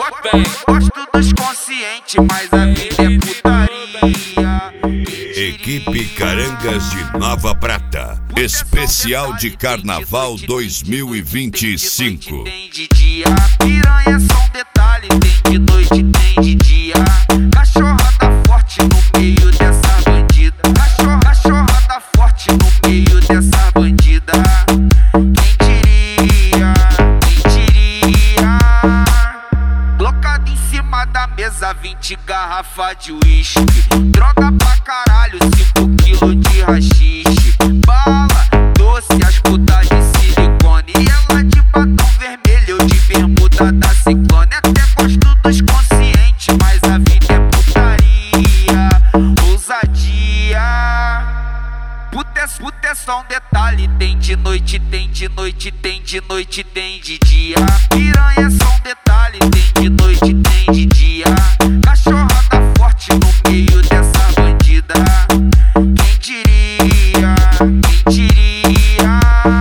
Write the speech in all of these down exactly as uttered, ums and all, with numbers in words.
Gosto dos conscientes, mas a vida é putaria. Equipe Carangas de Nova Prata, especial de Carnaval dois mil e vinte e cinco. Tem de dia, piranha é só um detalhe. Tem de noite, tem de dia. Cachorrada forte no meio dessa bandida. Cachorra, cachorrada forte no meio dessa bandida. Quem diria, quem diria? Colocado em cima da mesa, vinte garrafas de uísque. Droga pra caralho, cinco quilos de rachixe. Bala, doce, as putas de silicone. E ela de batom vermelho, eu de bermuda da Ciclone. Até gosto dos conscientes, mas a vida é putaria. Ousadia. Puta é, puta é só um detalhe. Tem de noite, tem de noite, tem de noite, tem de dia. Piranha é só um detalhe. Tem de noite, tem de dia. Cachorrada forte no meio dessa bandida. Quem diria, quem diria?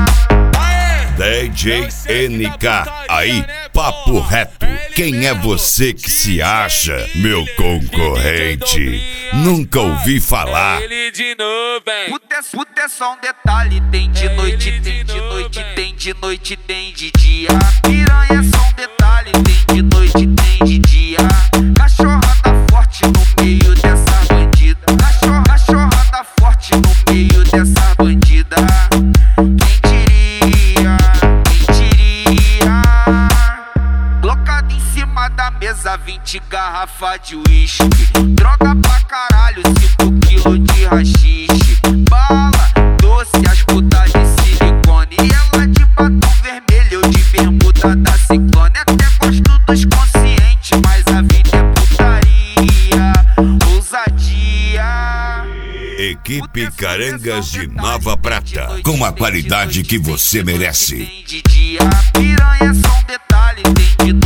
D J N K, aí, papo reto. Quem é você que se acha, meu concorrente? Nunca ouvi falar. Puta é, puta é só um detalhe. Tem de noite, tem de noite, tem de noite, tem de dia. Piranha é só um detalhe. Tem de noite, tem de dia. Cachorrada forte no meio dessa bandida. Cachorra, cachorrada forte no meio dessa bandida. Quem diria, quem diria? Colocado em cima da mesa, vinte garrafas de uísque. Droga pra caralho, cinco quilos de rachixe. Bala, doce, as putas de silicone. E ela de batom vermelho, eu de bermuda da Ciclone. Até gosto dos conscientes, mas a vida é putaria. Ousadia. Equipe Carangas de Nova Prata, com a qualidade que você merece. Tem de dia, piranha é só um detalhe. Tem de